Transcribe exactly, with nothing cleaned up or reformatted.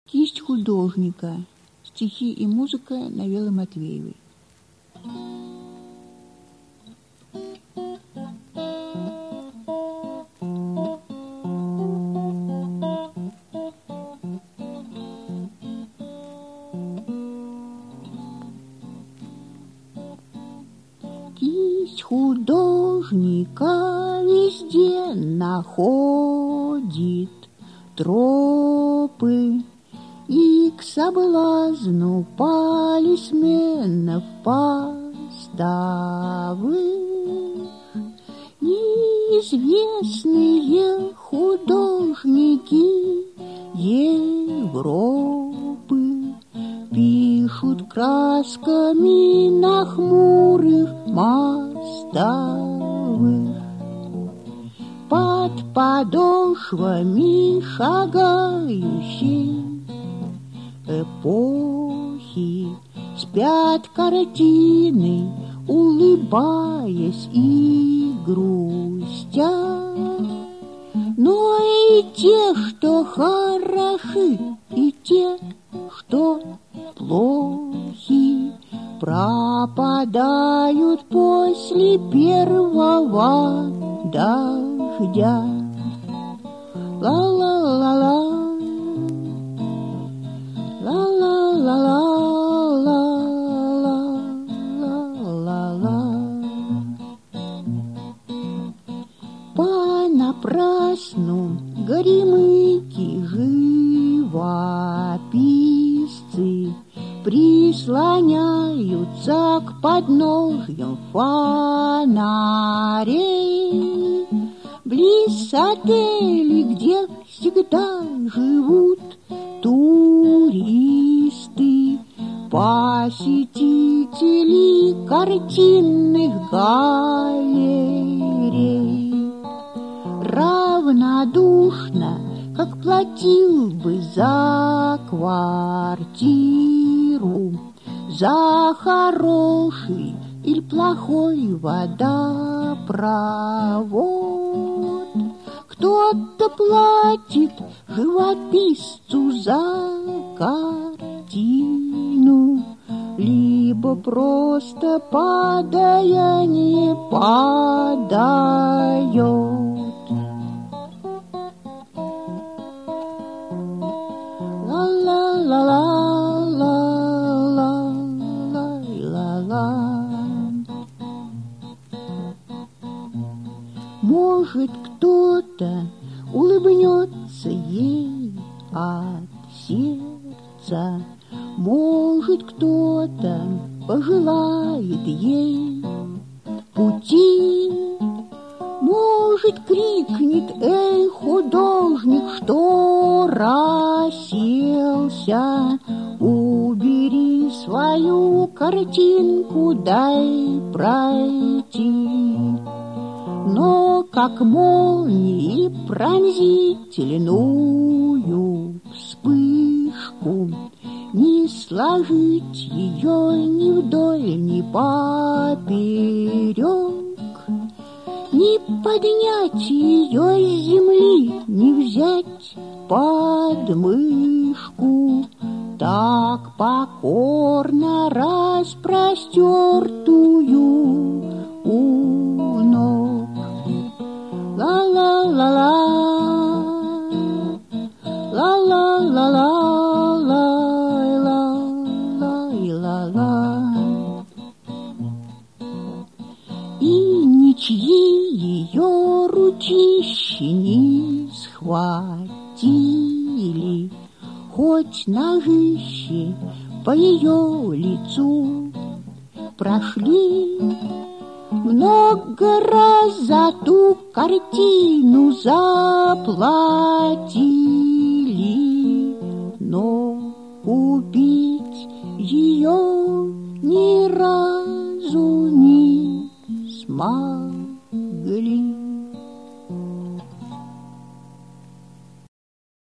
Кисть художника. Стихи и музыка Навелы Матвеевой. Кисть художника везде находит тропы и к соблазну полисменов поставы. Неизвестные художники Европы пишут красками на хмурых мостовых. Под подошвами шагающей эпохи спят картины, улыбаясь и грустя. Но и те, что хороши, и те, что плохи, пропадают после первого дождя. Ла-ла-ла-ла, ла-ла-ла-ла-ла-ла-ла-ла. Понапрасну горемыки живописцы прислоняются к подножью фонарей. Близ отелей, где всегда живут туристы, посетители картинных галерей. Равнодушно, как платил бы за квартиру, за хороший или плохой водопровод. Кто-то платит живописцу за картину, либо просто подаяние подает. Может, кто-то улыбнется ей от сердца, может, кто-то пожелает ей пути, может, крикнет: «Эй, художник, что расселся? Убери свою картинку, дай пройти». Но как молнии пронзительную вспышку не сложить ее ни вдоль, ни поперек, не поднять ее с земли, не взять под мышку, так покорно распростертую у ног. Ла-ла-ла-ла, ла-ла-ла-ла-ла-ла-ла-ла. И ничьи ее ручищи не схватили, хоть ножищи по ее лицу прошли. Много раз за ту картину заплатили, но купить ее